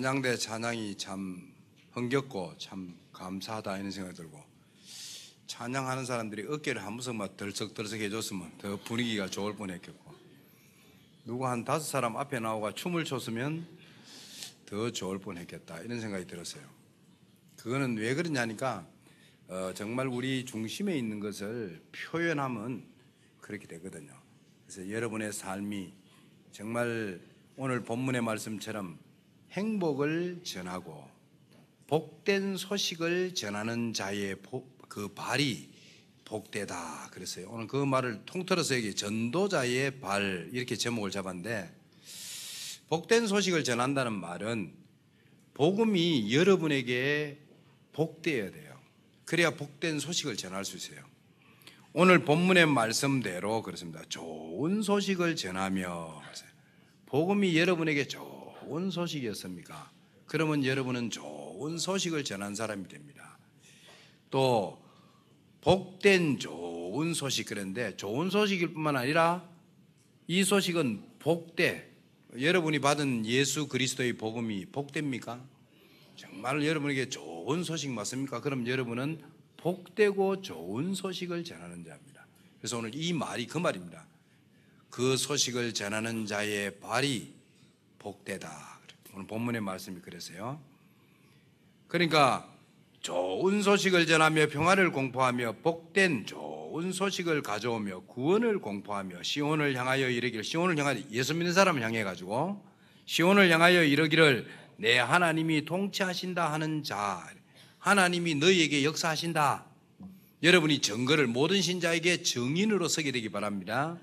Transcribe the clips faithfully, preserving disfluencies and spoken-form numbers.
찬양대 찬양이 참 흥겹고 참 감사하다 이런 생각이 들고, 찬양하는 사람들이 어깨를 한 번씩만 덜썩덜썩 해줬으면 더 분위기가 좋을 뻔했겠고, 누구 한 다섯 사람 앞에 나오고 춤을 췄으면 더 좋을 뻔했겠다 이런 생각이 들었어요. 그거는 왜 그러냐니까 어, 정말 우리 중심에 있는 것을 표현하면 그렇게 되거든요. 그래서 여러분의 삶이 정말 오늘 본문의 말씀처럼 행복을 전하고 복된 소식을 전하는 자의 복, 그 발이 복되다 그랬어요. 오늘 그 말을 통틀어서 여기 전도자의 발 이렇게 제목을 잡았는데, 복된 소식을 전한다는 말은 복음이 여러분에게 복되어야 돼요. 그래야 복된 소식을 전할 수 있어요. 오늘 본문의 말씀대로 그렇습니다. 좋은 소식을 전하며, 복음이 여러분에게 좋은 소식이었습니까? 그러면 여러분은 좋은 소식을 전한 사람이 됩니다. 또 복된 좋은 소식, 그런데 좋은 소식일 뿐만 아니라 이 소식은 복되, 여러분이 받은 예수 그리스도의 복음이 복됩니까? 정말 여러분에게 좋은 소식 맞습니까? 그럼 여러분은 복되고 좋은 소식을 전하는 자입니다. 그래서 오늘 이 말이 그 말입니다. 그 소식을 전하는 자의 발이 복되다. 오늘 본문의 말씀이 그래서요. 그러니까 좋은 소식을 전하며 평화를 공포하며 복된 좋은 소식을 가져오며 구원을 공포하며 시온을 향하여 이르기를, 시온을 향하여 예수 믿는 사람을 향해 가지고 시온을 향하여 이르기를 내 하나님이 통치하신다 하는 자, 하나님이 너희에게 역사하신다. 여러분이 증거를 모든 신자에게 증인으로 서게 되기 바랍니다.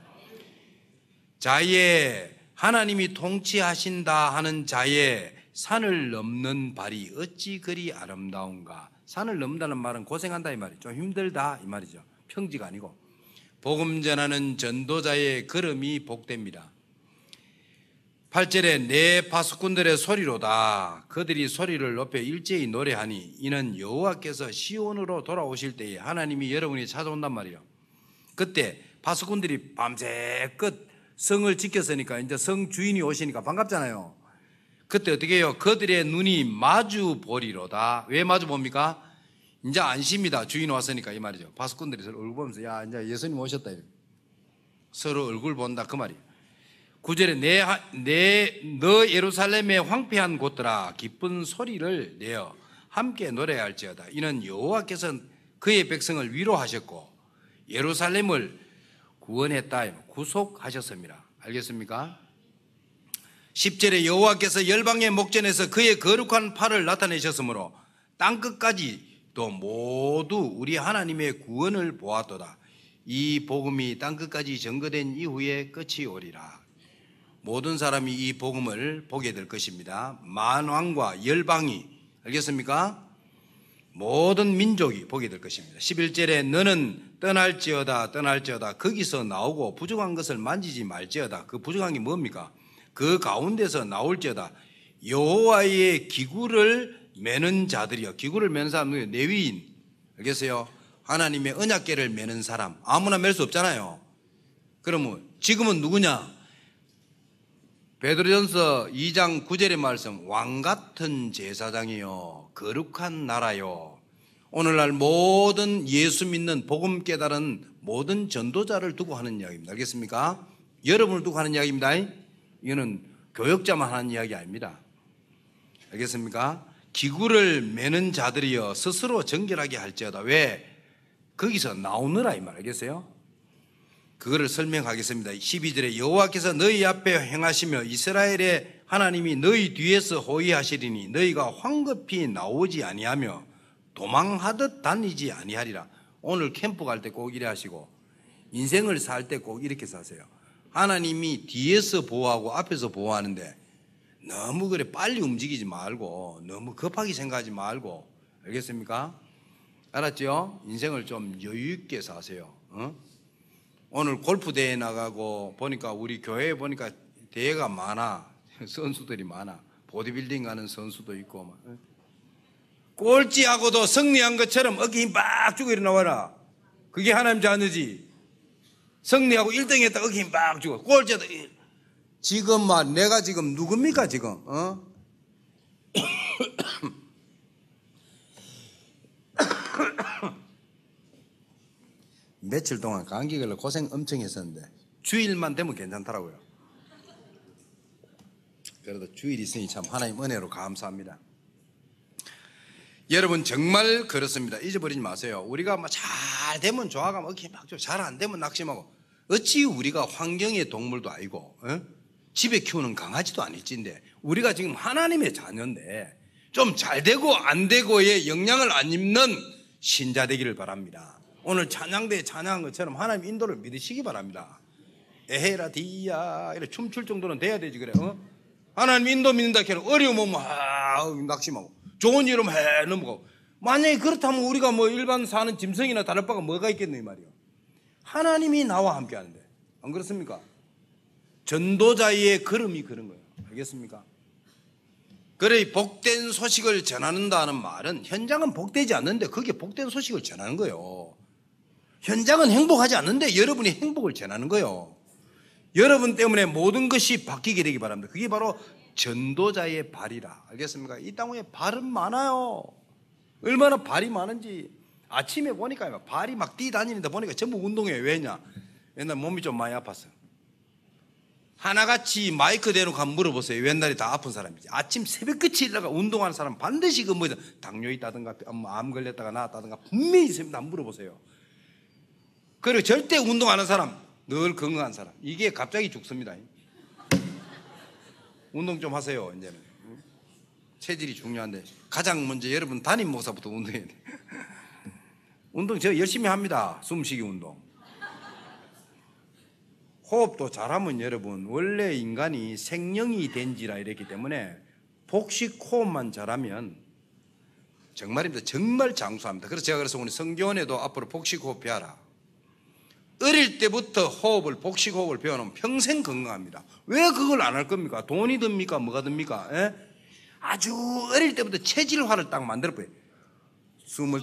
자의 하나님이 통치하신다 하는 자의 산을 넘는 발이 어찌 그리 아름다운가. 산을 넘는다는 말은 고생한다 이 말이죠. 좀 힘들다 이 말이죠. 평지가 아니고. 복음 전하는 전도자의 걸음이 복됩니다. 팔 절에 내 파수꾼들의 소리로다. 그들이 소리를 높여 일제히 노래하니 이는 여호와께서 시온으로 돌아오실 때에 하나님이 여러분이 찾아온단 말이에요. 그때 파수꾼들이 밤새껏 성을 지켰으니까 이제 성 주인이 오시니까 반갑잖아요. 그때 어떻게 해요? 그들의 눈이 마주 보리로다. 왜 마주 봅니까? 이제 안심이다. 주인 왔으니까 이 말이죠. 파수꾼들이 서로 얼굴 보면서 야 이제 예수님 오셨다. 서로 얼굴 본다 그 말이에요. 구 절에 내, 내, 너 예루살렘의 황폐한 곳들아 기쁜 소리를 내어 함께 노래할지어다. 이는 여호와께서 그의 백성을 위로하셨고 예루살렘을 구원했다. 구속하셨습니다. 알겠습니까? 십 절에 여호와께서 열방의 목전에서 그의 거룩한 팔을 나타내셨으므로 땅끝까지 또 모두 우리 하나님의 구원을 보았도다. 이 복음이 땅끝까지 전거된 이후에 끝이 오리라. 모든 사람이 이 복음을 보게 될 것입니다. 만왕과 열방이, 알겠습니까? 모든 민족이 보게 될 것입니다. 십일 절에 너는 떠날지어다 떠날지어다 거기서 나오고 부정한 것을 만지지 말지어다. 그 부정한 게 뭡니까? 그 가운데서 나올지어다. 여호와의 기구를 매는 자들이요. 기구를 매는 사람은 레위인, 알겠어요? 하나님의 언약궤를 매는 사람. 아무나 맬 수 없잖아요. 그러면 지금은 누구냐? 베드로전서 이 장 구 절의 말씀, 왕같은 제사장이요 거룩한 나라요. 오늘날 모든 예수 믿는 복음 깨달은 모든 전도자를 두고 하는 이야기입니다. 알겠습니까? 여러분을 두고 하는 이야기입니다. 이거는 교역자만 하는 이야기 아닙니다. 알겠습니까? 기구를 매는 자들이여 스스로 정결하게 할지어다. 왜? 거기서 나오느라 이 말 알겠어요? 그거를 설명하겠습니다. 십이 절에 여호와께서 너희 앞에 행하시며 이스라엘의 하나님이 너희 뒤에서 호위하시리니 너희가 황급히 나오지 아니하며 도망하듯 다니지 아니하리라. 오늘 캠프 갈 때 꼭 이래 하시고 인생을 살 때 꼭 이렇게 사세요. 하나님이 뒤에서 보호하고 앞에서 보호하는데 너무 그래 빨리 움직이지 말고 너무 급하게 생각하지 말고, 알겠습니까? 알았죠? 인생을 좀 여유 있게 사세요. 어? 오늘 골프 대회 나가고 보니까 우리 교회에 보니까 대회가 많아. 선수들이 많아. 보디빌딩 하는 선수도 있고 막. 꼴찌하고도 승리한 것처럼 어깨 힘 빡 주고 일어나와라. 그게 하나님 자녀지. 승리하고 일 등 했다 어깨 힘 빡 주고 꼴찌하다. 지금 막 내가 지금 누굽니까 지금? 어? 며칠 동안 감기 걸려 고생 엄청 했었는데 주일만 되면 괜찮더라고요. 그래도 주일 있으니 참 하나님 은혜로 감사합니다. 여러분 정말 그렇습니다. 잊어버리지 마세요. 우리가 뭐 잘 되면 좋아가면 어깨 막 잘 안 되면 낙심하고, 어찌 우리가 환경의 동물도 아니고 어? 집에 키우는 강아지도 아니지인데 우리가 지금 하나님의 자녀인데 좀 잘 되고 안 되고의 영향을 안 입는 신자 되기를 바랍니다. 오늘 찬양대에 찬양한 것처럼 하나님 인도를 믿으시기 바랍니다. 에헤라 디야 이렇게 춤출 정도는 돼야 되지 그래. 어? 하나님 인도 믿는다 해는 어려움 오면 아, 낙심하고 좋은 일 오면 해 넘어가고. 만약에 그렇다면 우리가 뭐 일반 사는 짐승이나 다를 바가 뭐가 있겠노 이 말이요. 하나님이 나와 함께 하는데 안 그렇습니까? 전도자의 걸음이 그런 거예요. 알겠습니까? 그래 복된 소식을 전하는다는 말은 현장은 복되지 않는데 그게 복된 소식을 전하는 거예요. 현장은 행복하지 않는데 여러분이 행복을 전하는 거예요. 여러분 때문에 모든 것이 바뀌게 되기 바랍니다. 그게 바로 전도자의 발이라. 알겠습니까? 이 땅 위에 발은 많아요. 얼마나 발이 많은지 아침에 보니까 발이 막 뛰다니는데 보니까 전부 운동해요. 왜냐? 옛날 몸이 좀 많이 아팠어요. 하나같이 마이크 대놓고 한번 물어보세요. 옛날에 다 아픈 사람이지. 아침 새벽끝이 일어나가 운동하는 사람 반드시 그 뭐 당뇨 있다든가 암 걸렸다가 나았다든가 분명히 있습니다. 한번 물어보세요. 그리고 절대 운동하는 사람, 늘 건강한 사람, 이게 갑자기 죽습니다. 운동 좀 하세요. 이제는 체질이 중요한데 가장 먼저 여러분 담임 목사부터 운동해야 돼. 운동 저 열심히 합니다. 숨쉬기 운동. 호흡도 잘하면 여러분 원래 인간이 생명이 된지라 이랬기 때문에 복식 호흡만 잘하면 정말입니다. 정말 장수합니다. 그래서 제가 그래서 오늘 성교원에도 앞으로 복식 호흡 배워라. 어릴 때부터 호흡을 복식 호흡을 배워놓으면 평생 건강합니다. 왜 그걸 안 할 겁니까? 돈이 듭니까? 뭐가 듭니까? 에? 아주 어릴 때부터 체질화를 딱 만들어버려요. 숨을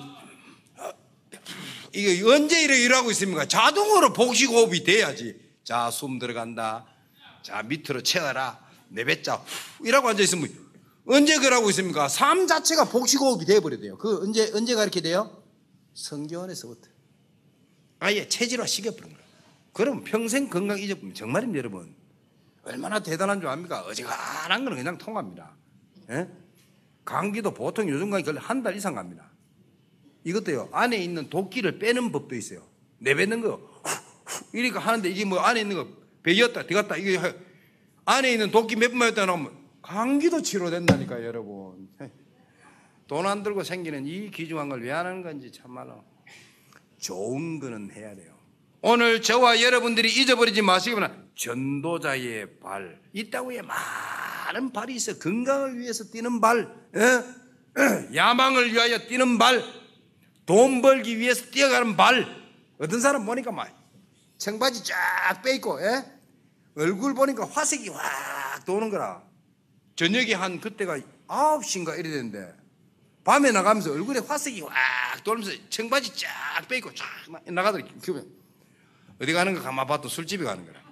이게 언제 이렇게 일하고 있습니까? 자동으로 복식 호흡이 돼야지. 자, 숨 들어간다. 자, 밑으로 채워라. 내뱉자. 이라고 앉아있으면 언제 그러고 있습니까? 삶 자체가 복식호흡이 돼버려야 그 언제, 언제가 이렇게 돼요? 성교원에서부터. 아예 체질화 시켜버린 거예요. 그럼 평생 건강 잊어버립니다. 정말입니다, 여러분. 얼마나 대단한 줄 압니까? 어지간한 거는 그냥 통합니다. 예? 감기도 보통 요즘 감기 걸려 한 달 이상 갑니다. 이것도요, 안에 있는 도끼를 빼는 법도 있어요. 내뱉는 거. 이렇게 하는데 이게 뭐 안에 있는 거 배겼다 들어갔다 이게 안에 있는 도끼 몇 번 맞았다 나오면 감기도 치료된다니까요. 여러분 돈 안 들고 생기는 이 귀중한 걸 왜 하는 건지 참말로 좋은 거는 해야 돼요. 오늘 저와 여러분들이 잊어버리지 마시기 바랍니다. 전도자의 발, 이 땅 위에 많은 발이 있어. 건강을 위해서 뛰는 발, 에? 야망을 위하여 뛰는 발, 돈 벌기 위해서 뛰어가는 발. 어떤 사람 보니까 막 청바지 쫙 빼입고, 예? 얼굴 보니까 화색이 확 도는 거라. 저녁에 한 그때가 아홉 시인가 이래 되는데 밤에 나가면서 얼굴에 화색이 확 돌면서 청바지 쫙 빼입고 쫙 나가더니 어디 가는 거 가만 봐도 술집에 가는 거라.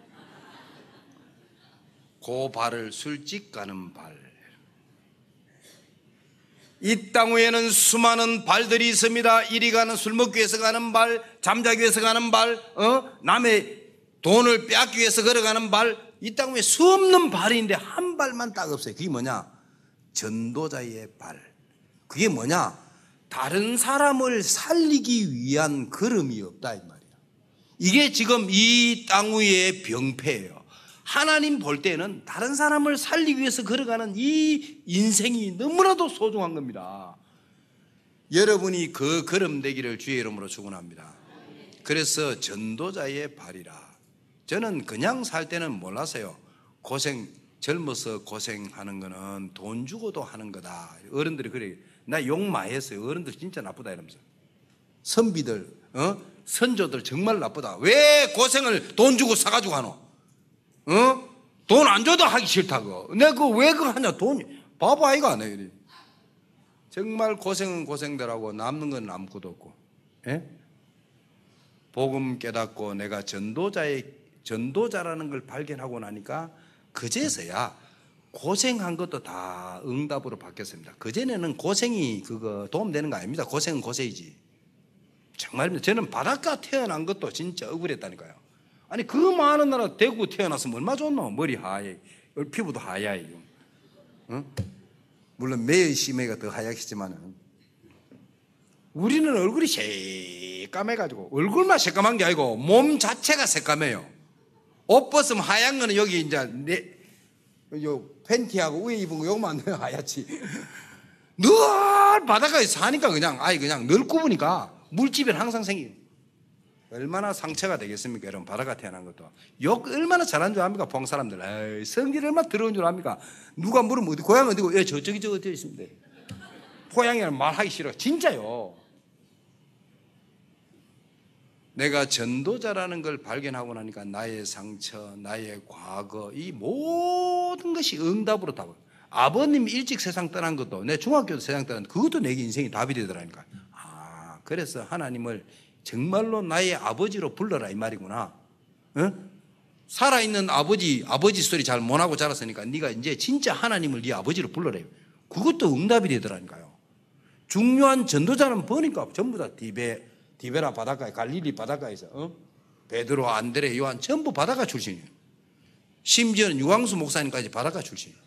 그 발을 술집 가는 발. 이 땅 위에는 수많은 발들이 있습니다. 이리 가는 술 먹기 위해서 가는 발, 잠자기 위해서 가는 발, 어? 남의 돈을 빼앗기 위해서 걸어가는 발. 이 땅 위에 수없는 발이 있는데 한 발만 딱 없어요. 그게 뭐냐? 전도자의 발. 그게 뭐냐? 다른 사람을 살리기 위한 걸음이 없다 이 말이야. 이게 지금 이 땅 위의 병폐예요. 하나님 볼 때는 다른 사람을 살리기 위해서 걸어가는 이 인생이 너무나도 소중한 겁니다. 여러분이 그 걸음 되기를 주의 이름으로 축원합니다. 그래서 전도자의 발이라. 저는 그냥 살 때는 몰랐어요. 고생, 젊어서 고생하는 거는 돈 주고도 하는 거다. 어른들이 그래. 나 욕 많이 했어요. 어른들 진짜 나쁘다 이러면서. 선비들, 어? 선조들 정말 나쁘다. 왜 고생을 돈 주고 사가지고 하노? 어? 돈 안 줘도 하기 싫다고. 내가 그거 왜 그거 하냐? 돈, 바보 아이가 안 해. 이래. 정말 고생은 고생들하고 남는 건 아무것도 없고. 예? 복음 깨닫고 내가 전도자의, 전도자라는 걸 발견하고 나니까 그제서야 고생한 것도 다 응답으로 바뀌었습니다. 그전에는 고생이 그거 도움되는 거 아닙니다. 고생은 고생이지. 정말입니다. 저는 바닷가 태어난 것도 진짜 억울했다니까요. 아니 그 많은 나라 대구 태어났으면 얼마 좋노. 머리 하얘, 피부도 하얘. 어? 물론 매의 심해가 더 하얗겠지만은 우리는 얼굴이 새까매가지고, 얼굴만 새까만 게 아니고 몸 자체가 새까매요. 옷 벗으면 하얀 거는 여기 이제 내, 요 팬티하고 위에 입은 거 요거만 하얗지. 늘 바닷가에 사니까 그냥 아이 그냥 늘 굽으니까 물집에는 항상 생겨요. 얼마나 상처가 되겠습니까? 여러분, 바다가 태어난 것도. 욕 얼마나 잘한 줄 압니까? 봉 사람들. 에이, 성질 얼마나 더러운 줄 압니까? 누가 물으면 어디, 고향 어디고? 예, 저쪽이 저기 되어 있습니다. 고향이라는 말하기 싫어. 진짜요. 내가 전도자라는 걸 발견하고 나니까 나의 상처, 나의 과거, 이 모든 것이 응답으로 답을. 아버님 일찍 세상 떠난 것도, 내 중학교도 세상 떠난 것도, 그것도 내게 인생이 답이 되더라니까. 아, 그래서 하나님을 정말로 나의 아버지로 불러라 이 말이구나. 어? 살아있는 아버지, 아버지 소리 잘 못하고 자랐으니까 네가 이제 진짜 하나님을 네 아버지로 불러라. 그것도 응답이 되더라니까요. 중요한 전도자는 보니까 전부 다 디베, 디베라 바닷가에, 갈릴리 바닷가에서 어? 베드로, 안드레, 요한 전부 바닷가 출신이에요. 심지어는 유광수 목사님까지 바닷가 출신이에요.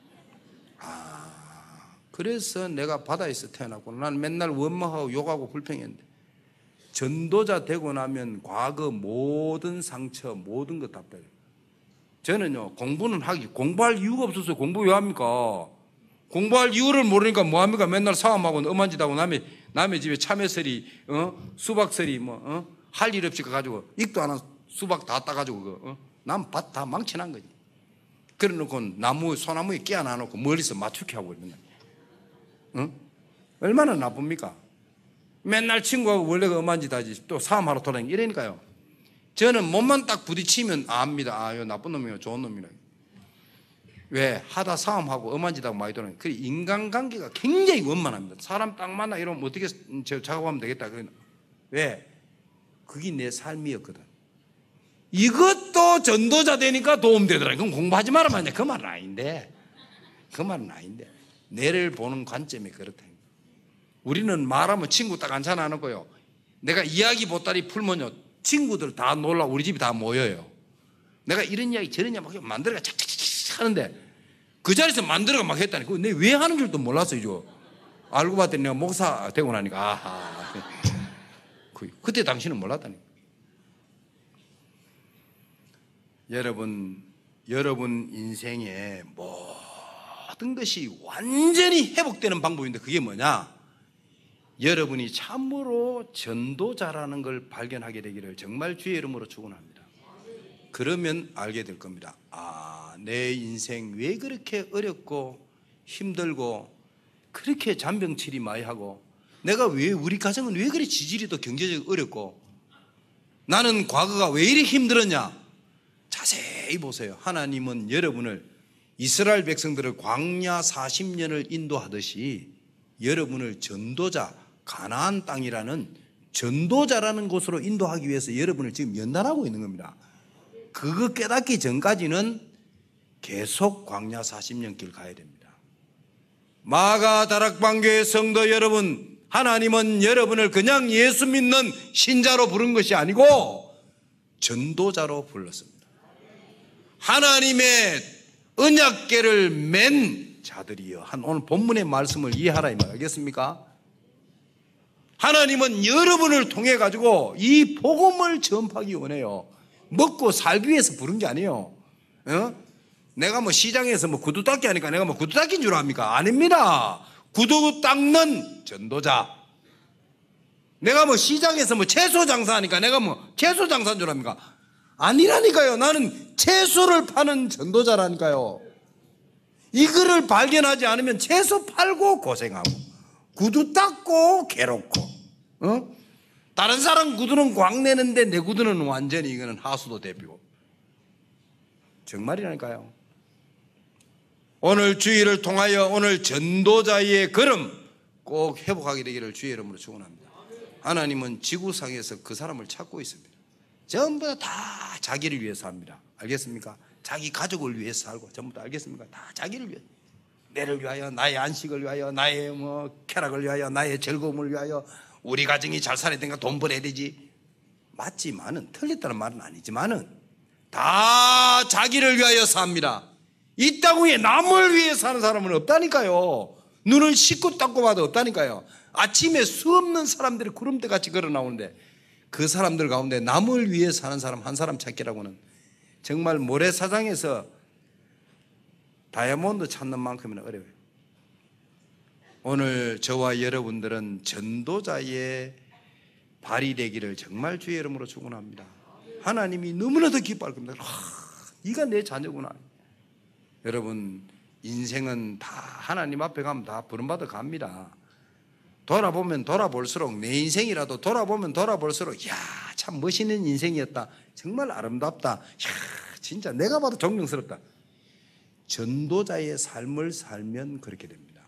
아, 그래서 내가 바다에서 태어났고 난 맨날 원망하고 욕하고 불평했는데 전도자 되고 나면 과거 모든 상처, 모든 것 다 빼요. 저는요, 공부는 하기, 공부할 이유가 없었어요. 공부 왜 합니까? 공부할 이유를 모르니까 뭐 합니까? 맨날 사람하고 엄한짓하고 남의, 남의 집에 참외서리, 어? 수박서리, 뭐, 어? 할 일 없이 가가지고, 익도 안 한 수박 다 따가지고, 그, 어? 남 밭 다 망쳐난 거지. 그래 놓고 나무, 소나무에 끼어놔 놓고 멀리서 맞추게 하고 있는 거야. 어? 얼마나 나쁩니까? 맨날 친구하고 원래가 엄한 짓 하지 또 싸움하러 돌아다니고 이러니까요. 저는 몸만 딱 부딪히면 압니다. 아, 이거 나쁜 놈이요, 좋은 놈이라. 왜? 하다 싸움하고 엄한 짓하고 많이 돌아다니고. 그래, 인간관계가 굉장히 원만합니다. 사람 딱 만나 이러면 어떻게 작업하면 되겠다. 왜? 그게 내 삶이었거든. 이것도 전도자 되니까 도움되더라. 그럼 공부하지 말아 말이야. 그 말은 아닌데. 그 말은 아닌데. 내를 보는 관점이 그렇다. 우리는 말하면 친구 딱 앉혀놔 놓고요. 내가 이야기 보따리 풀면요, 친구들 다 놀라 우리 집이 다 모여요. 내가 이런 이야기 저런 이야기 막 만들어가 착착착 하는데 그 자리에서 만들어가 막 했다니. 그거 내가 왜 하는 줄도 몰랐어요. 알고 봤더니 내가 목사 되고 나니까 아하. 그때 당신은 몰랐다니. 여러분, 여러분 인생에 모든 것이 완전히 회복되는 방법인데 그게 뭐냐? 여러분이 참으로 전도자라는 걸 발견하게 되기를 정말 주의 이름으로 축원합니다. 그러면 알게 될 겁니다. 아, 내 인생 왜 그렇게 어렵고 힘들고 그렇게 잔병치리 많이 하고 내가 왜, 우리 가정은 왜 그리 지질이도 경제적으로 어렵고 나는 과거가 왜 이리 힘들었냐? 자세히 보세요. 하나님은 여러분을, 이스라엘 백성들을 광야 사십 년을 인도하듯이 여러분을 전도자, 가나안 땅이라는 전도자라는 곳으로 인도하기 위해서 여러분을 지금 연단하고 있는 겁니다. 그거 깨닫기 전까지는 계속 광야 사십 년 길 가야 됩니다. 마가 다락방교회 성도 여러분, 하나님은 여러분을 그냥 예수 믿는 신자로 부른 것이 아니고 전도자로 불렀습니다. 하나님의 언약궤를 맨 자들이여. 한 오늘 본문의 말씀을 이해하라 이 말 알겠습니까? 하나님은 여러분을 통해 가지고 이 복음을 전파하기 원해요. 먹고 살기 위해서 부른 게 아니에요. 어? 내가 뭐 시장에서 뭐 구두 닦기 하니까 내가 뭐 구두 닦기인 줄 압니까? 아닙니다. 구두 닦는 전도자. 내가 뭐 시장에서 뭐 채소 장사하니까 내가 뭐 채소 장사인 줄 압니까? 아니라니까요. 나는 채소를 파는 전도자라니까요. 이거를 발견하지 않으면 채소 팔고 고생하고 구두 닦고 괴롭고, 어? 다른 사람 구두는 광내는데 내 구두는 완전히 이거는 하수도 대비고. 정말이라니까요. 오늘 주일을 통하여 오늘 전도자의 걸음 꼭 회복하게 되기를 주의 이름으로 축원합니다. 하나님은 지구상에서 그 사람을 찾고 있습니다. 전부 다 자기를 위해서 합니다. 알겠습니까? 자기 가족을 위해서 살고 전부 다 알겠습니까? 다 자기를 위해, 내를 위하여, 나의 안식을 위하여, 나의 뭐 쾌락을 위하여, 나의 즐거움을 위하여 우리 가정이 잘 살아야 되니까 돈 벌어야 되지. 맞지만은, 틀렸다는 말은 아니지만은 다 자기를 위하여 삽니다. 이 땅 위에 남을 위해 사는 사람은 없다니까요. 눈을 씻고 닦고 봐도 없다니까요. 아침에 수없는 사람들이 구름대같이 걸어 나오는데 그 사람들 가운데 남을 위해 사는 사람 한 사람 찾기라고는 정말 모래사장에서 다이아몬드 찾는 만큼이나 어려워요. 오늘 저와 여러분들은 전도자의 발이 되기를 정말 주의 이름으로 축원합니다. 하나님이 너무나도 기뻐할 겁니다. 아, 네가 내 자녀구나. 여러분, 인생은 다 하나님 앞에 가면 다 부름받아 갑니다. 돌아보면 돌아볼수록, 내 인생이라도 돌아보면 돌아볼수록 야, 참 멋있는 인생이었다. 정말 아름답다. 야, 진짜 내가 봐도 존경스럽다. 전도자의 삶을 살면 그렇게 됩니다.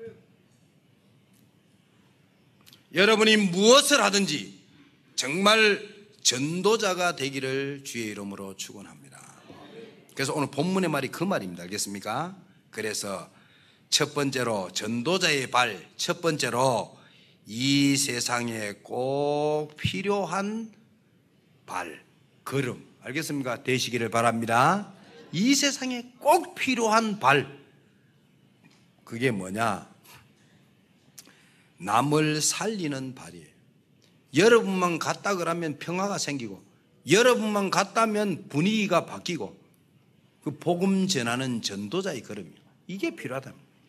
여러분이 무엇을 하든지 정말 전도자가 되기를 주의 이름으로 축원합니다. 그래서 오늘 본문의 말이 그 말입니다. 알겠습니까? 그래서 첫 번째로 전도자의 발, 첫 번째로 이 세상에 꼭 필요한 발, 걸음, 알겠습니까? 되시기를 바랍니다. 이 세상에 꼭 필요한 발, 그게 뭐냐? 남을 살리는 발이에요. 여러분만 갔다 그러면 평화가 생기고, 여러분만 갔다면 분위기가 바뀌고, 그 복음 전하는 전도자의 걸음이에요. 이게 필요하다.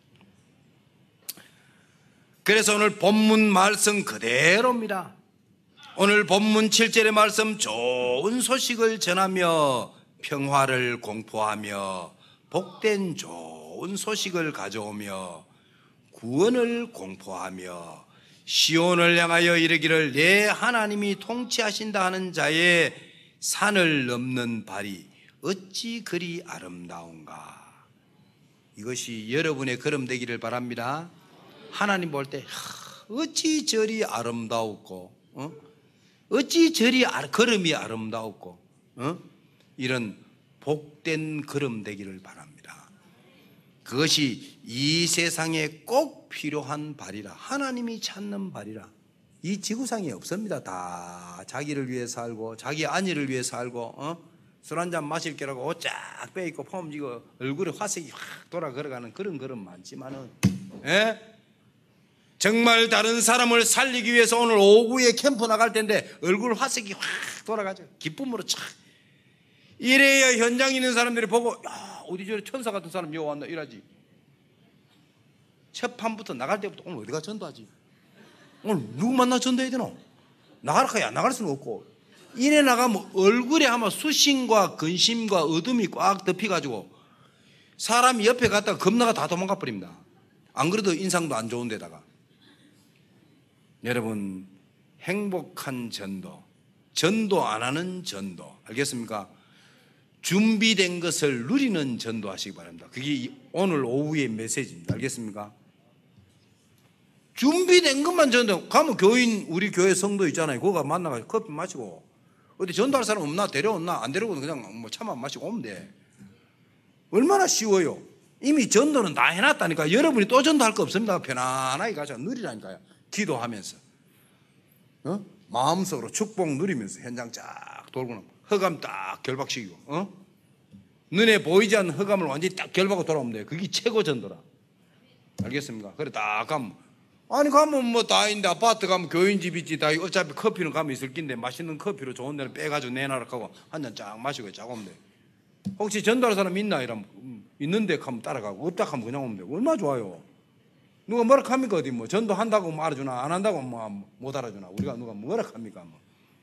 그래서 오늘 본문 말씀 그대로입니다. 오늘 본문 칠 절의 말씀, 좋은 소식을 전하며 평화를 공포하며 복된 좋은 소식을 가져오며 구원을 공포하며 시온을 향하여 이르기를 내 하나님이 통치하신다 하는 자의 산을 넘는 발이 어찌 그리 아름다운가. 이것이 여러분의 걸음 되기를 바랍니다. 하나님 볼 때 어찌 저리 아름다웠고, 어? 어찌 저리 걸음이 아름다웠고, 어? 이런 복된 걸음 되기를 바랍니다. 그것이 이 세상에 꼭 필요한 발이라, 하나님이 찾는 발이라. 이 지구상에 없습니다. 다 자기를 위해 살고 자기 안위를 위해 살고, 어? 술 한잔 마실 게라고 옷 쫙 빼입고 폼 지고 얼굴에 화색이 확 돌아 걸어가는 그런 걸음 많지만은, 예? 정말 다른 사람을 살리기 위해서 오늘 오후에 캠프 나갈 텐데 얼굴 화색이 확 돌아가죠. 기쁨으로 착. 이래야 현장에 있는 사람들이 보고, 야, 어디 저래 천사 같은 사람 여기 왔나 이러지. 첫 판부터 나갈 때부터 오늘 어디가 전도하지? 오늘 누구 만나 전도해야 되노? 나갈 거야. 나갈 수는 없고. 이래 나가면 얼굴에 아마 수심과 근심과 어둠이 꽉 덮여가지고 사람이 옆에 갔다가 겁나가 다 도망가 버립니다. 안 그래도 인상도 안 좋은 데다가. 여러분, 행복한 전도, 전도 안 하는 전도, 알겠습니까? 준비된 것을 누리는 전도 하시기 바랍니다. 그게 오늘 오후의 메시지입니다. 알겠습니까? 준비된 것만 전도. 가면 교인, 우리 교회 성도 있잖아요. 그거 만나가지고 커피 마시고, 어디 전도할 사람 없나? 데려온나? 안 데려오면 그냥 뭐 차만 마시고 오면 돼. 얼마나 쉬워요. 이미 전도는 다 해놨다니까. 여러분이 또 전도할 거 없습니다. 편안하게 가서 누리라니까요. 기도하면서, 어? 마음속으로 축복 누리면서 현장 쫙 돌고 나면 흑암 딱 결박시키고, 어? 눈에 보이지 않는 흑암을 완전히 딱 결박하고 돌아오면 돼요. 그게 최고 전도라. 알겠습니까? 그래 딱 가면, 아니 가면 뭐 다 있는데, 아파트 가면 교인 집 있지. 다 어차피 커피는 가면 있을 낀데 맛있는 커피로 좋은 데는 빼가지고 내놔라 하고 한 잔 쫙 마시고 쫙 오면 돼. 혹시 전도할 사람 있나? 이러면 있는데 가면 따라가고, 없다 하면 그냥 오면 돼. 얼마나 좋아요. 누가 뭐라 합니까? 어디 뭐 전도한다고 뭐 알아주나, 안 한다고 뭐 못 알아주나. 우리가 누가 뭐라 합니까? 뭐.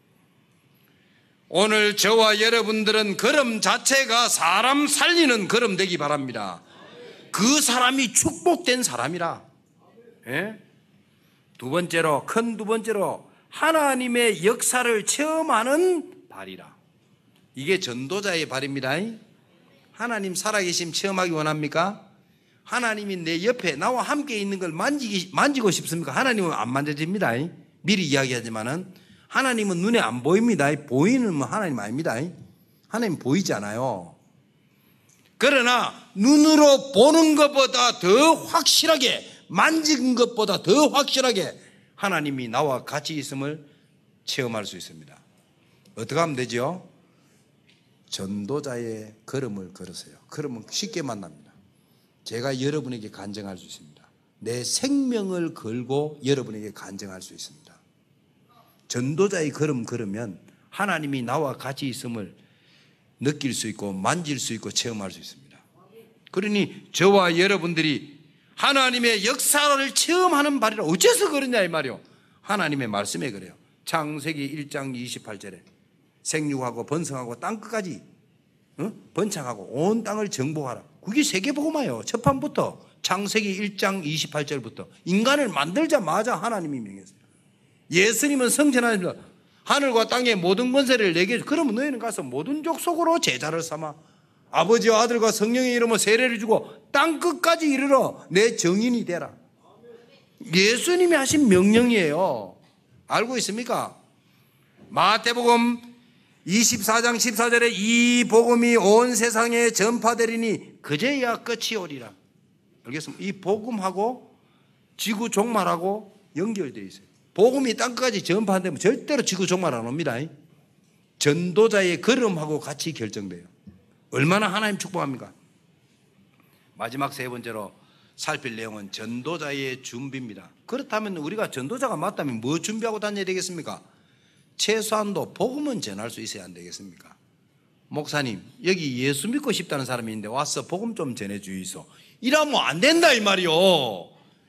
오늘 저와 여러분들은 걸음 자체가 사람 살리는 걸음 되기 바랍니다. 그 사람이 축복된 사람이라. 예? 두 번째로, 큰 두 번째로 하나님의 역사를 체험하는 발이라. 이게 전도자의 발입니다. 하나님 살아계심 체험하기 원합니까? 하나님이 내 옆에 나와 함께 있는 걸 만지기, 만지고 싶습니까? 하나님은 안 만져집니다. 미리 이야기하지만은 하나님은 눈에 안 보입니다. 보이는 하나님 아닙니다. 하나님 보이지 않아요. 그러나 눈으로 보는 것보다 더 확실하게, 만진 것보다 더 확실하게 하나님이 나와 같이 있음을 체험할 수 있습니다. 어떻게 하면 되죠? 전도자의 걸음을 걸으세요. 그러면 쉽게 만납니다. 제가 여러분에게 간증할 수 있습니다. 내 생명을 걸고 여러분에게 간증할 수 있습니다. 전도자의 걸음 걸으면 하나님이 나와 같이 있음을 느낄 수 있고 만질 수 있고 체험할 수 있습니다. 그러니 저와 여러분들이 하나님의 역사를 체험하는 발이라. 어째서 그러냐 이 말이요. 하나님의 말씀에 그래요. 창세기 일 장 이십팔 절에 생육하고 번성하고 땅끝까지 어? 번창하고 온 땅을 정복하라. 그게 세계복음화예요. 첫 판부터 창세기 일 장 이십팔 절부터 인간을 만들자마자 하나님이 명했어요. 예수님은 성전 하나님입니다. 하늘과 땅의 모든 권세를 내게 주고 그러면 너희는 가서 모든 족속으로 제자를 삼아 아버지와 아들과 성령의 이름으로 세례를 주고 땅끝까지 이르러 내 증인이 되라. 예수님이 하신 명령이에요. 알고 있습니까? 마태복음 이십사 장 십사 절에 이 복음이 온 세상에 전파되리니 그제야 끝이 오리라. 알겠습니까? 이 복음하고 지구 종말하고 연결되어 있어요. 복음이 땅끝까지 전파되면 절대로 지구 종말 안 옵니다. 전도자의 걸음하고 같이 결정돼요. 얼마나 하나님 축복합니까? 마지막 세 번째로 살필 내용은 전도자의 준비입니다. 그렇다면 우리가 전도자가 맞다면 뭐 준비하고 다녀야 되겠습니까? 최소한도 복음은 전할 수 있어야 안 되겠습니까? 목사님 여기 예수 믿고 싶다는 사람이 있는데 와서 복음 좀 전해 주이소. 이러면 안 된다 이 말이요.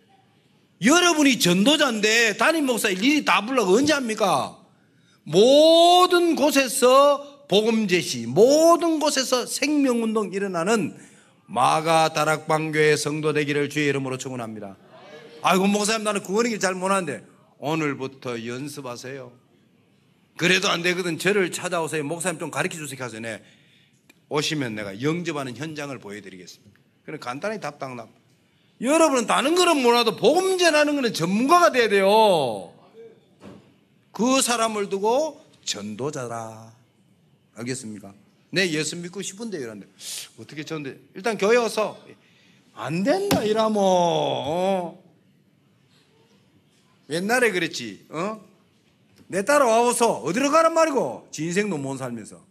여러분이 전도자인데 담임 목사 일일이 다 불러가 언제 합니까? 모든 곳에서 복음 제시, 모든 곳에서 생명운동 일어나는 마가 다락방교회 성도 되기를 주의 이름으로 축원합니다. 아이고 목사님 나는 구원이길 잘 못하는데 오늘부터 연습하세요. 그래도 안 되거든 저를 찾아오세요. 목사님 좀 가르쳐 주세요 하세요. 네. 오시면 내가 영접하는 현장을 보여드리겠습니다. 그럼 간단히 답답답. 여러분은 다른 거는 몰라도 복음 전하는 거는 전문가가 돼야 돼요. 그 사람을 두고 전도자라. 알겠습니까? 내 예수 믿고 싶은데 이런데 어떻게 전데 일단 교회 와서 안 된다 이라면 어? 옛날에 그랬지. 어? 내 따라와서 어디로 가란 말이고 지 인생도 못 살면서.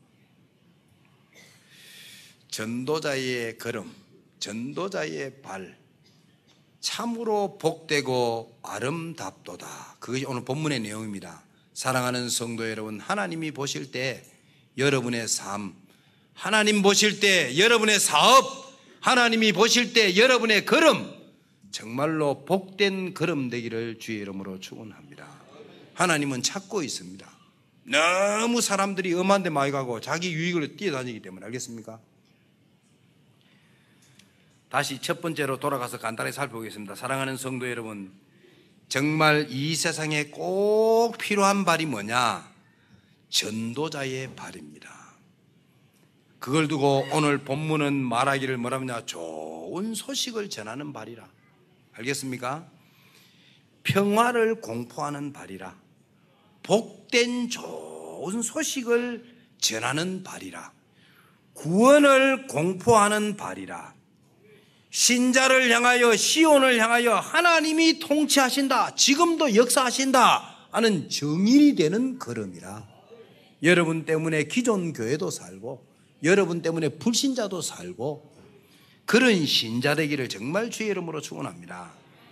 전도자의 걸음, 전도자의 발 참으로 복되고 아름답도다. 그것이 오늘 본문의 내용입니다. 사랑하는 성도 여러분, 하나님이 보실 때 여러분의 삶, 하나님 보실 때 여러분의 사업, 하나님이 보실 때 여러분의 걸음 정말로 복된 걸음 되기를 주의 이름으로 축원합니다. 하나님은 찾고 있습니다. 너무 사람들이 엄한 데 많이 가고 자기 유익으로 뛰어다니기 때문에. 알겠습니까? 다시 첫 번째로 돌아가서 간단히 살펴보겠습니다. 사랑하는 성도 여러분, 정말 이 세상에 꼭 필요한 발이 뭐냐? 전도자의 발입니다. 그걸 두고 오늘 본문은 말하기를 뭐라 하냐? 좋은 소식을 전하는 발이라. 알겠습니까? 평화를 공포하는 발이라. 복된 좋은 소식을 전하는 발이라. 구원을 공포하는 발이라. 신자를 향하여 시온을 향하여 하나님이 통치하신다, 지금도 역사하신다 하는 증인이 되는 걸음이라. 여러분 때문에 기존 교회도 살고 여러분 때문에 불신자도 살고 그런 신자 되기를 정말 주의 이름으로 축원합니다.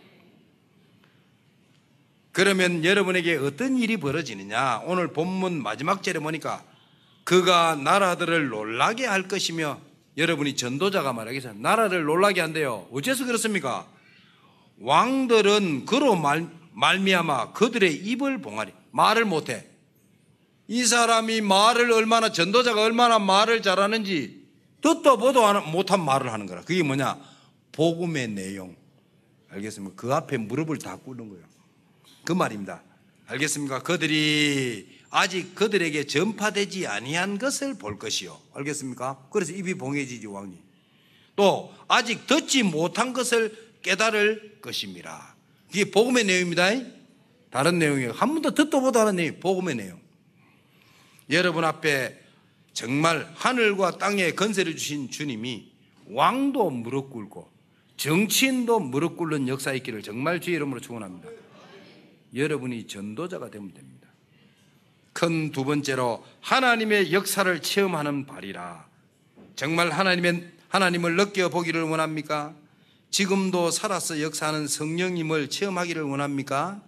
그러면 여러분에게 어떤 일이 벌어지느냐? 오늘 본문 마지막 절에 보니까 그가 나라들을 놀라게 할 것이며, 여러분이 전도자가 말하겠어요. 나라를 놀라게 한대요. 어째서 그렇습니까? 왕들은 그로 말, 말미암아 그들의 입을 봉하리. 말을 못해. 이 사람이 말을 얼마나, 전도자가 얼마나 말을 잘하는지 듣도 보도 못한 말을 하는 거라. 그게 뭐냐? 복음의 내용. 알겠습니까? 그 앞에 무릎을 다 꿇는 거예요. 그 말입니다. 알겠습니까? 그들이 아직 그들에게 전파되지 아니한 것을 볼 것이요. 알겠습니까? 그래서 입이 봉해지지 왕이. 또 아직 듣지 못한 것을 깨달을 것입니다. 이게 복음의 내용입니다. 다른 내용이에요. 한 번도 듣도 보도 않은 내용, 복음의 내용. 여러분 앞에 정말 하늘과 땅에 건세를 주신 주님이 왕도 무릎 꿇고 정치인도 무릎 꿇는 역사 있기를 정말 주의 이름으로 축원합니다. 여러분이 전도자가 되면 됩니다. 큰 두 번째로 하나님의 역사를 체험하는 발이라. 정말 하나님의, 하나님을 느껴보기를 원합니까? 지금도 살아서 역사하는 성령님을 체험하기를 원합니까?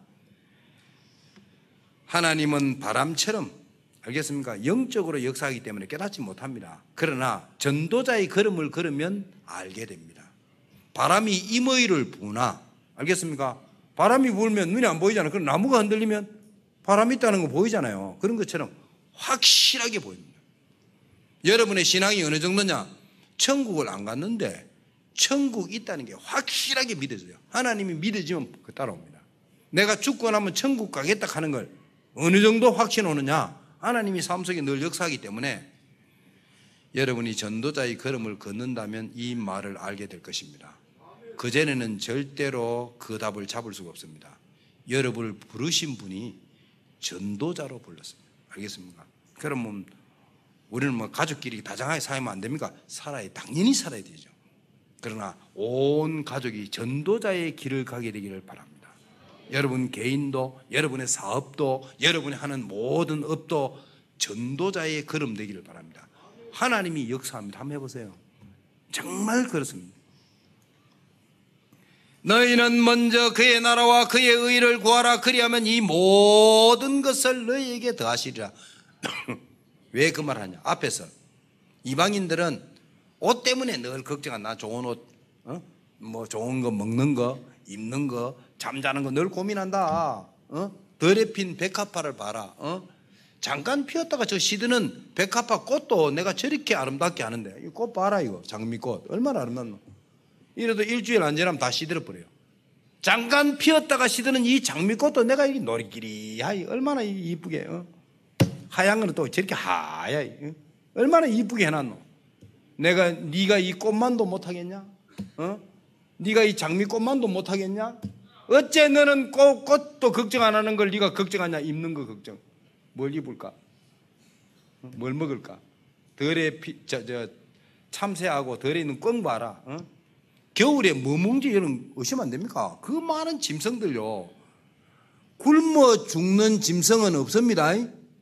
하나님은 바람처럼, 알겠습니까? 영적으로 역사하기 때문에 깨닫지 못합니다. 그러나 전도자의 걸음을 걸으면 알게 됩니다. 바람이 임의를 부나, 알겠습니까? 바람이 불면 눈이 안 보이잖아요. 그럼 나무가 흔들리면 바람이 있다는 거 보이잖아요. 그런 것처럼 확실하게 보입니다. 여러분의 신앙이 어느 정도냐? 천국을 안 갔는데 천국 있다는 게 확실하게 믿어져요. 하나님이 믿어지면 그 따라옵니다. 내가 죽고 나면 천국 가겠다 하는 걸 어느 정도 확신 오느냐? 하나님이 삶 속에 늘 역사하기 때문에 여러분이 전도자의 걸음을 걷는다면 이 말을 알게 될 것입니다. 그전에는 절대로 그 답을 잡을 수가 없습니다. 여러분을 부르신 분이 전도자로 불렀습니다. 알겠습니까? 그러면 우리는 뭐 가족끼리 다정하게 살면 안 됩니까? 살아야, 당연히 살아야 되죠. 그러나 온 가족이 전도자의 길을 가게 되기를 바랍니다. 여러분 개인도, 여러분의 사업도, 여러분이 하는 모든 업도 전도자의 걸음 되기를 바랍니다. 하나님이 역사합니다. 한번 해보세요. 정말 그렇습니다. 너희는 먼저 그의 나라와 그의 의를 구하라. 그리하면 이 모든 것을 너희에게 더하시리라. 왜 그 말 하냐? 앞에서 이방인들은 옷 때문에 늘 걱정한다. 나 좋은 옷, 어? 뭐 좋은 거 먹는 거, 입는 거, 잠자는 거 늘 고민한다. 어? 덜에 핀 백합화를 봐라. 어? 잠깐 피었다가 저 시드는 백합화 꽃도 내가 저렇게 아름답게 하는데 이 꽃 봐라. 이거 장미꽃 얼마나 아름답노. 이래도 일주일 안 지나면 다 시들어버려요. 잠깐 피었다가 시드는 이 장미꽃도 내가 이 노리끼리하이 얼마나 이쁘게, 어? 하얀 거는 또 저렇게 하얗이, 어? 얼마나 이쁘게 해놨노. 내가 네가 이 꽃만도 못하겠냐? 어? 네가 이 장미꽃만도 못하겠냐? 어째 너는 꽃, 꽃도 걱정 안 하는 걸 네가 걱정하냐? 입는 거 걱정. 뭘 입을까? 어? 뭘 먹을까? 덜에 피, 저, 저 참새하고 덜에 있는 꽝 봐라. 어? 겨울에 뭐 먹는지 여러분 의심하면 안 됩니까? 그 많은 짐승들요. 굶어 죽는 짐승은 없습니다.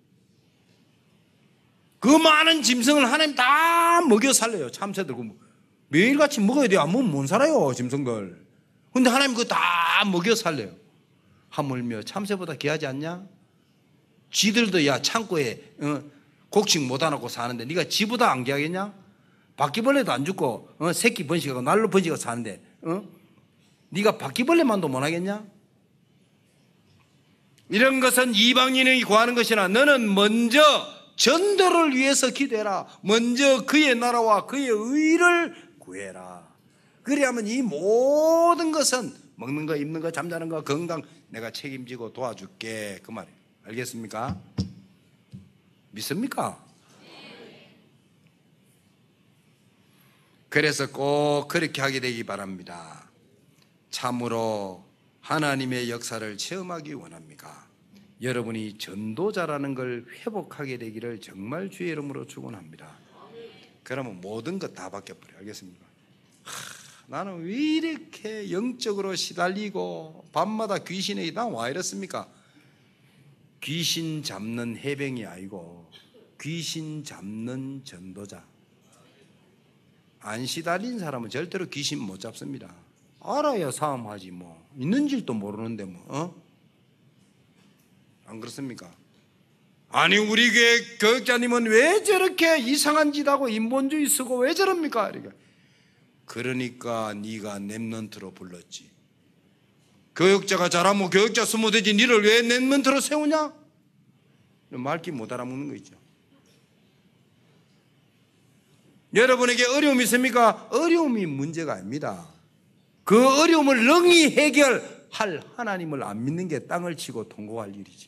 그 많은 짐승을 하나님 다 먹여 살려요. 참새들 매일같이 먹어야 돼요. 안 먹으면 못 살아요, 짐승들. 근데 하나님 그거 다 먹여 살려요. 하물며 참새보다 귀하지 않냐? 지들도 야 창고에 어, 곡식 못 안하고 사는데 네가 지보다 안 귀하겠냐? 바퀴벌레도 안 죽고 어, 새끼 번식하고 날로 번식하고 사는데 어? 네가 바퀴벌레만도 못 하겠냐? 이런 것은 이방인이 구하는 것이나 너는 먼저 전도를 위해서 기도해라. 먼저 그의 나라와 그의 의를 구해라. 그래야만 이 모든 것은 먹는 거, 입는 거, 잠자는 거, 건강 내가 책임지고 도와줄게. 그 말이에요. 알겠습니까? 믿습니까? 그래서 꼭 그렇게 하게 되기 바랍니다. 참으로 하나님의 역사를 체험하기 원합니까? 여러분이 전도자라는 걸 회복하게 되기를 정말 주의 이름으로 축원합니다. 그러면 모든 것 다 바뀌어버려요. 알겠습니까? 하, 나는 왜 이렇게 영적으로 시달리고 밤마다 귀신에게 나 와 이렇습니까? 귀신 잡는 해병이 아니고 귀신 잡는 전도자. 안 시달린 사람은 절대로 귀신 못 잡습니다. 알아야 싸움하지 뭐. 있는 줄도 모르는데 뭐. 어? 안 그렇습니까? 아니 우리 교회 교육자님은 왜 저렇게 이상한 짓 하고 인본주의 쓰고 왜 저럽니까? 그러니까, 그러니까 네가 랩런트로 불렀지. 교육자가 잘하면 교육자 쓰면 되지 니를 왜 랩런트로 세우냐? 말귀 못 알아먹는 거 있죠. 여러분에게 어려움이 있습니까? 어려움이 문제가 아닙니다. 그 어려움을 능히 해결할 하나님을 안 믿는 게 땅을 치고 통곡할 일이지.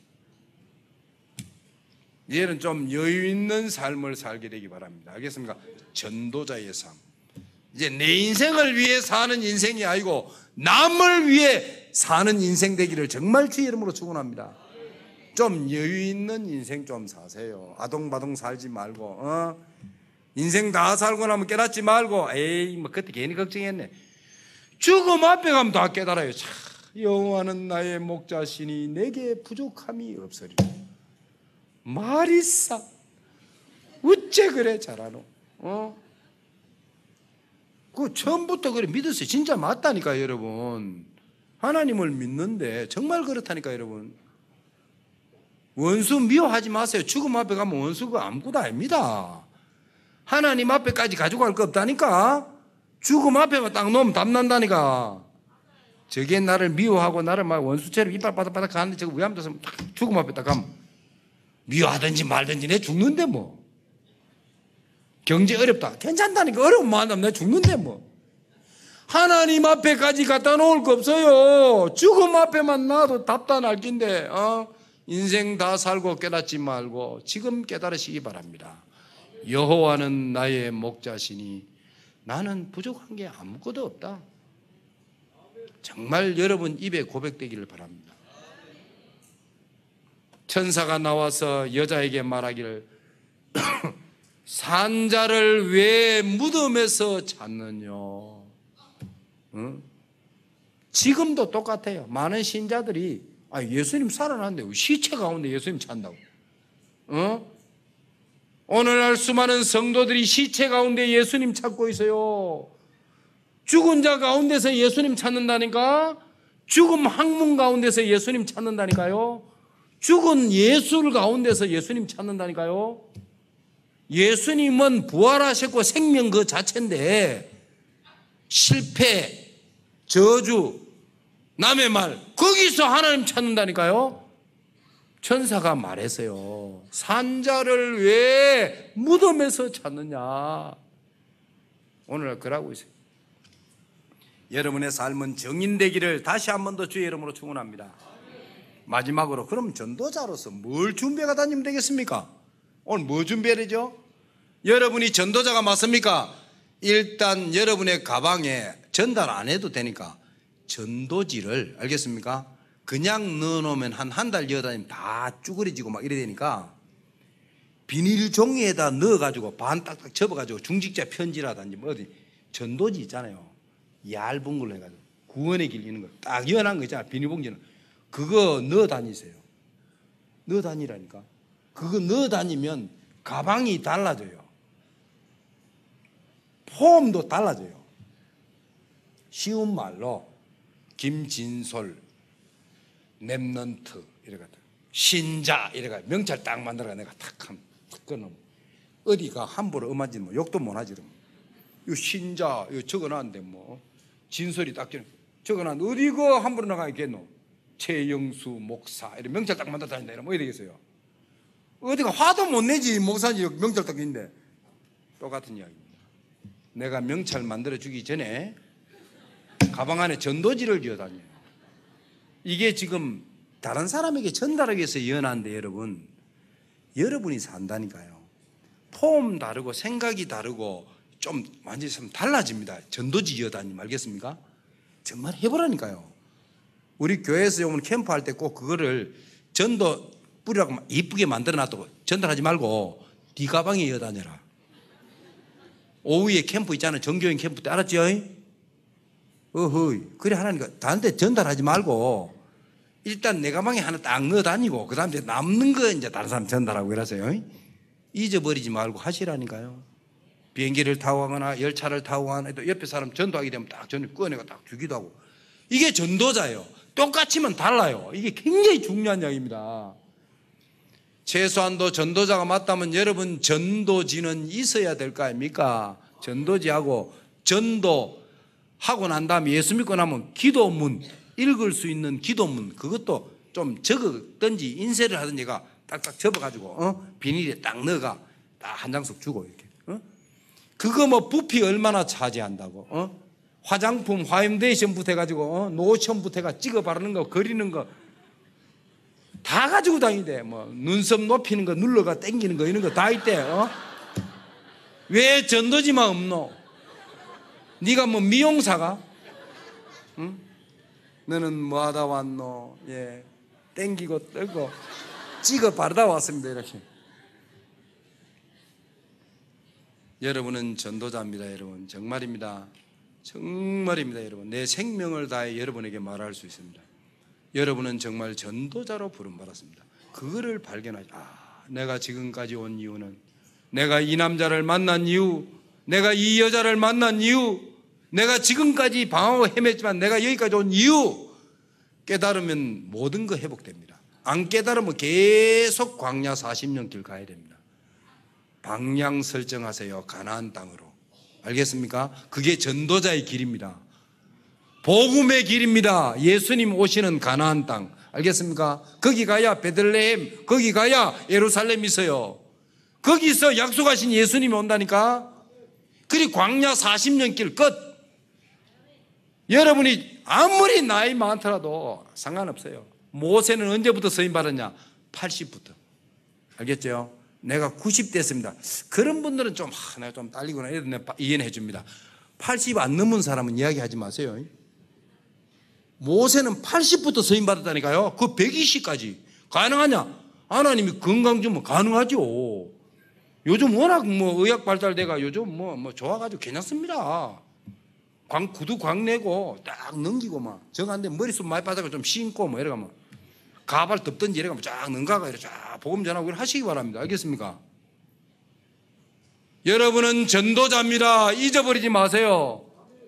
얘는 좀 여유 있는 삶을 살게 되기 바랍니다. 알겠습니까? 전도자의 삶. 이제 내 인생을 위해 사는 인생이 아니고 남을 위해 사는 인생 되기를 정말 주의 이름으로 축원합니다. 좀 여유 있는 인생 좀 사세요. 아동바동 살지 말고 어? 인생 다 살고 나면 깨닫지 말고 에이 뭐 그때 괜히 걱정했네. 죽음 앞에 가면 다 깨달아요. 참 여호와는 나의 목자시니 내게 부족함이 없으리라. 말이 싸. 어째 그래 잘하노? 어? 그 처음부터 그래 믿었어요. 진짜 맞다니까 여러분. 하나님을 믿는데 정말 그렇다니까 여러분. 원수 미워하지 마세요. 죽음 앞에 가면 원수가 아무것도 아닙니다. 하나님 앞에까지 가져갈 거 없다니까. 죽음 앞에만 딱 놓으면 답난다니까. 저게 나를 미워하고 나를 막 원수처럼 이빨 바닥바닥 가는데 저거 왜 하면서 죽음 앞에 딱 가면 미워하든지 말든지 내 죽는데 뭐. 경제 어렵다. 괜찮다니까. 어려운 만나면 내 죽는데 뭐. 하나님 앞에까지 갖다 놓을 거 없어요. 죽음 앞에만 놔도 답답 날긴데 어? 인생 다 살고 깨닫지 말고 지금 깨달으시기 바랍니다. 여호와는 나의 목자시니 나는 부족한 게 아무것도 없다. 정말 여러분 입에 고백되기를 바랍니다. 천사가 나와서 여자에게 말하기를 산자를 왜 무덤에서 찾느냐. 응? 지금도 똑같아요. 많은 신자들이 아, 예수님 살아났는데 시체 가운데 예수님 찾는다고. 어? 오늘날 수많은 성도들이 시체 가운데 예수님 찾고 있어요. 죽은 자 가운데서 예수님 찾는다니까. 죽음 학문 가운데서 예수님 찾는다니까요. 죽은 예술 가운데서 예수님 찾는다니까요. 예수님은 부활하셨고 생명 그 자체인데 실패, 저주, 남의 말 거기서 하나님 찾는다니까요. 천사가 말했어요. 산자를 왜 무덤에서 찾느냐. 오늘 그러고 있어요. 여러분의 삶은 정인되기를 다시 한 번 더 주의 이름으로 축원합니다. 마지막으로 그럼 전도자로서 뭘 준비해가 다니면 되겠습니까? 오늘 뭐 준비해야죠? 여러분이 전도자가 맞습니까? 일단 여러분의 가방에 전달 안 해도 되니까 전도지를 알겠습니까? 그냥 넣어놓으면 한 한 달 여다니면 다 쭈그려지고 막 이래 되니까 비닐 종이에다 넣어가지고 반 딱딱 접어가지고 중직자 편지라든지 뭐 어디 전도지 있잖아요. 얇은 걸로 해가지고 구원의 길 있는 거 딱 연한 거 있잖아요. 비닐봉지는 그거 넣어 다니세요. 넣어 다니라니까. 그거 넣어 다니면 가방이 달라져요. 폼도 달라져요. 쉬운 말로 김진솔, 랩넌트 이래가 신자 이래가 명찰 딱 만들어가 내가 탁 끊어. 어디가 함부로 엄하지 뭐 욕도 못하지 그러면. 이 신자 이거 적어놨는데 뭐 진솔이 딱 적어놨 어디 그 함부로 나가 있겠노. 최영수 목사 이런 명찰 딱 만들어 다닌다 이러면 뭐 이러겠어요. 어디가 화도 못 내지 목사지 명찰 딱 있는데 똑같은 이야기입니다. 내가 명찰 만들어 주기 전에 가방 안에 전도지를 쥐어 다녀요. 이게 지금 다른 사람에게 전달하기 위해서 연한데 여러분 여러분이 산다니까요. 폼 다르고 생각이 다르고 좀 완전히 좀 달라집니다. 전도지 쥐어 다니면 알겠습니까? 정말 해보라니까요. 우리 교회에서 오늘 캠프할 때 꼭 그거를 전도 뿌리라고 이쁘게 만들어 놨다고 전달하지 말고 네 가방에 이어 다녀라. 오후에 캠프 있잖아요. 정교인 캠프 때 알았죠? 어허이 그래 하라니까. 다른데 전달하지 말고 일단 내 가방에 하나 딱 넣어 다니고 그 다음에 남는 거 이제 다른 사람 전달하고 이러세요. 잊어버리지 말고 하시라니까요. 비행기를 타고 가거나 열차를 타고 가거나 또 옆에 사람 전도하게 되면 딱 전에 꺼내가 딱 주기도 하고. 이게 전도자예요. 똑같이면 달라요. 이게 굉장히 중요한 이야기입니다. 최소한도 전도자가 맞다면 여러분 전도지는 있어야 될 거 아닙니까? 전도지하고 전도하고 난 다음에 예수 믿고 나면 기도문 읽을 수 있는 기도문 그것도 좀 적었든지 인쇄를 하든지가 딱딱 접어가지고 어? 비닐에 딱 넣어가 딱 한 장씩 주고 이렇게 어? 그거 뭐 부피 얼마나 차지한다고 어? 화장품 화이데이션부터 해가지고 어? 노션부터 해가 찍어 바르는 거 그리는 거 다 가지고 다니대. 뭐 눈썹 높이는 거 눌러가 당기는 거 이런 거 다 있대. 어? 왜 전도지만 없노? 네가 뭐 미용사가? 응? 너는 뭐 하다 왔노? 예, 땡기고 떨고 찍어 바르다 왔습니다. 이렇게. 여러분은 전도자입니다. 여러분 정말입니다. 정말입니다. 여러분, 내 생명을 다해 여러분에게 말할 수 있습니다. 여러분은 정말 전도자로 부름받았습니다. 그거를 발견하지. 아, 내가 지금까지 온 이유는, 내가 이 남자를 만난 이유, 내가 이 여자를 만난 이유, 내가 지금까지 방황하고 헤맸지만 내가 여기까지 온 이유, 깨달으면 모든 거 회복됩니다. 안 깨달으면 계속 광야 사십 년 길 가야 됩니다. 방향 설정하세요. 가나안 땅으로. 알겠습니까? 그게 전도자의 길입니다. 복음의 길입니다. 예수님 오시는 가나안 땅. 알겠습니까? 거기 가야 베들레헴, 거기 가야 예루살렘이 있어요. 거기서 약속하신 예수님이 온다니까. 그리고 광야 사십 년 길 끝. 여러분이 아무리 나이 많더라도 상관없어요. 모세는 언제부터 서임 받았냐? 팔십부터. 알겠죠? 내가 구십 됐습니다. 그런 분들은 좀, 아, 내가 좀 딸리구나. 이래도 내가 이해해 줍니다. 팔십 안 넘은 사람은 이야기하지 마세요. 모세는 팔십부터 서임 받았다니까요. 그 백이십까지. 가능하냐? 하나님이 건강 주면 가능하죠. 요즘 워낙 뭐 의학 발달돼가 요즘 뭐, 뭐 좋아가지고 괜찮습니다. 광, 구두 광 내고 딱 넘기고 막. 저간데 머릿속 많이 빠져가 좀 신고 뭐 이래가 뭐. 가발 덮든지 이래가 쫙 능가가 이렇게 쫙 복음 전하고 하시기 바랍니다. 알겠습니까? 여러분은 전도자입니다. 잊어버리지 마세요.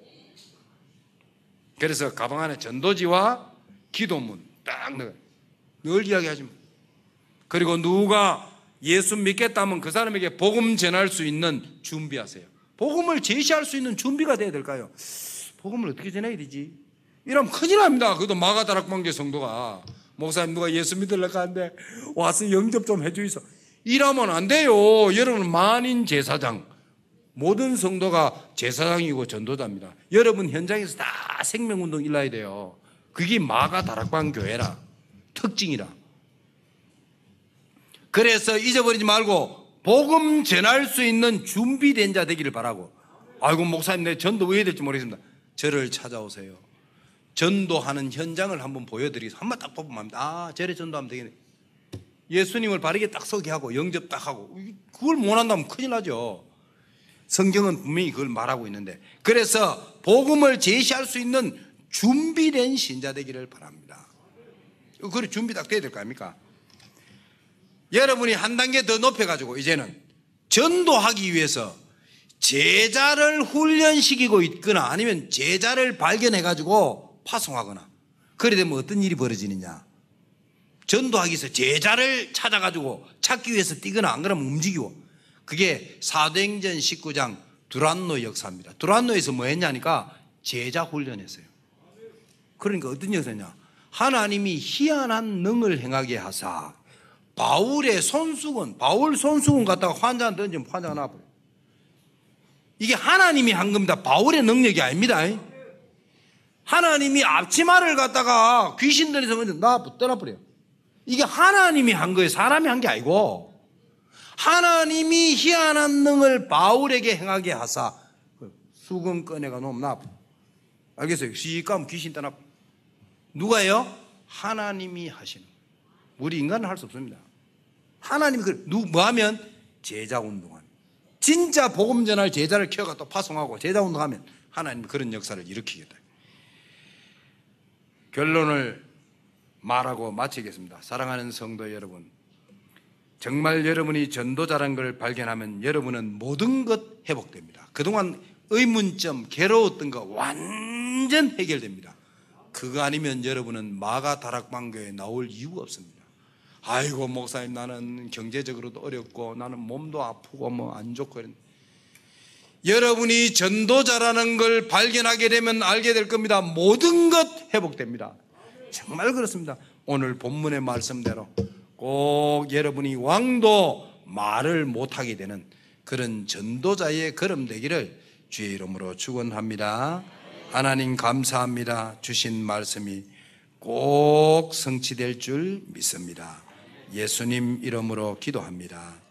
그래서 가방 안에 전도지와 기도문 딱 넣어요. 늘 이야기하지 마. 그리고 누가 예수 믿겠다면 그 사람에게 복음 전할 수 있는 준비하세요. 복음을 제시할 수 있는 준비가 돼야 될까요? 복음을 어떻게 전해야 되지? 이러면 큰일 납니다. 그것도 마가다락방교 성도가 목사님 누가 예수 믿으려고 하는데 와서 영접 좀 해주이소. 이러면 안 돼요. 여러분 만인 제사장, 모든 성도가 제사장이고 전도자입니다. 여러분 현장에서 다 생명운동 일러야 돼요. 그게 마가다락방교회라 특징이라. 그래서 잊어버리지 말고 복음 전할 수 있는 준비된 자 되기를 바라고. 아이고 목사님 내 전도 왜 해야 될지 모르겠습니다. 저를 찾아오세요. 전도하는 현장을 한번 보여드리겠습니다. 한번 딱 보면 합니다. 아, 저래 전도하면 되겠네. 예수님을 바르게 딱 소개하고 영접 딱 하고. 그걸 못한다면 큰일 나죠. 성경은 분명히 그걸 말하고 있는데. 그래서 복음을 제시할 수 있는 준비된 신자 되기를 바랍니다. 그래 준비 딱 돼야 될 거 아닙니까? 여러분이 한 단계 더 높여가지고 이제는 전도하기 위해서 제자를 훈련시키고 있거나 아니면 제자를 발견해가지고 파송하거나 그래 되면 어떤 일이 벌어지느냐? 전도하기 위해서 제자를 찾아가지고 찾기 위해서 뛰거나 안 그러면 움직이고. 그게 사도행전 십구 장 두란노 역사입니다. 두란노에서 뭐 했냐니까 제자 훈련했어요. 그러니까 어떤 역사냐? 하나님이 희한한 능을 행하게 하사 바울의 손수건, 바울 손수건 갖다가 환자 던지면 환자가 나와버려요. 이게 하나님이 한 겁니다. 바울의 능력이 아닙니다. 하나님이 앞치마를 갖다가 귀신들에서 먼저 나 떠나버려요. 이게 하나님이 한 거예요. 사람이 한 게 아니고. 하나님이 희한한 능을 바울에게 행하게 하사 수건 꺼내가 놓으면 나. 알겠어요? 씩 가면 귀신 떠나. 누가요? 하나님이 하시는. 우리 인간은 할 수 없습니다. 하나님이 그 누 뭐 하면 제자 운동하는. 진짜 복음 전할 제자를 키워가 또 파송하고 제자 운동하면 하나님이 그런 역사를 일으키겠다. 결론을 말하고 마치겠습니다. 사랑하는 성도 여러분, 정말 여러분이 전도자라는 걸 발견하면 여러분은 모든 것 회복됩니다. 그동안 의문점, 괴로웠던 거 완전 해결됩니다. 그거 아니면 여러분은 마가다락방교에 나올 이유가 없습니다. 아이고 목사님 나는 경제적으로도 어렵고 나는 몸도 아프고 뭐 안 좋고 이런. 여러분이 전도자라는 걸 발견하게 되면 알게 될 겁니다. 모든 것 회복됩니다. 정말 그렇습니다. 오늘 본문의 말씀대로 꼭 여러분이 왕도 말을 못하게 되는 그런 전도자의 걸음 되기를 주의 이름으로 축원합니다. 하나님 감사합니다. 주신 말씀이 꼭 성취될 줄 믿습니다. 예수님 이름으로 기도합니다.